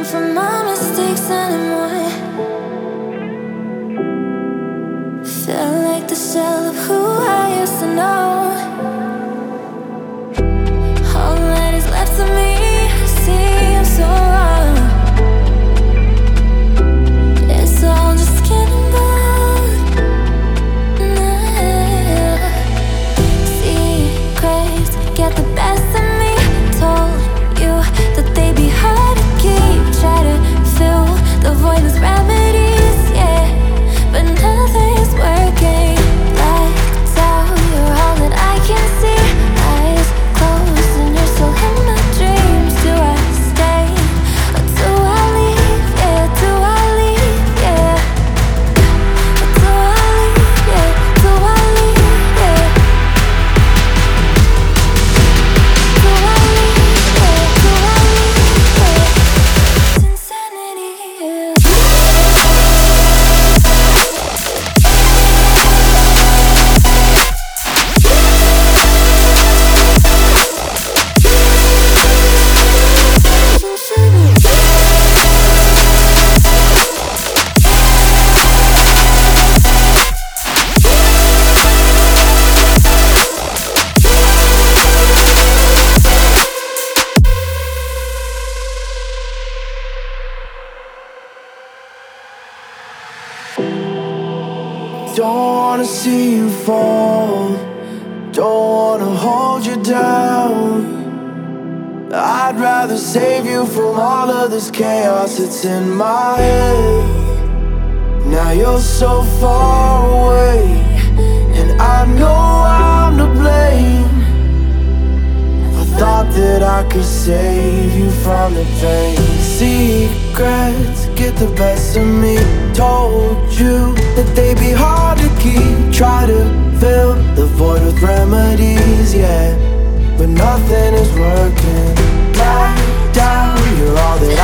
from my mistakes anymore. Feel like the shell of who I used to know. All that is left of me seems so wrong. It's all just skin and bone. Secrets get the best of me. Told you that they'd be hard to keep. Try to fill the void with remedies, yeah, but nothing's working. Lights out, you're all that I can see. Eyes closed and you're still in my dreams. Do I stay or do I leave? Yeah, do I leave? Yeah, do I leave? Yeah, do I leave? Yeah, do I leave? Yeah, do I leave? Yeah, it's insanity, yeah. Don't wanna see you fall, don't wanna hold you down. I'd rather save you from all of this chaos that's in my head. Now you're so far away, and I know I'm to blame. I thought that I could save you from the pain. Secrets get the best of me. Told you that they'd be hard to keep. Try to fill the void with remedies, yeah, but nothing is working. Lie down, you're all that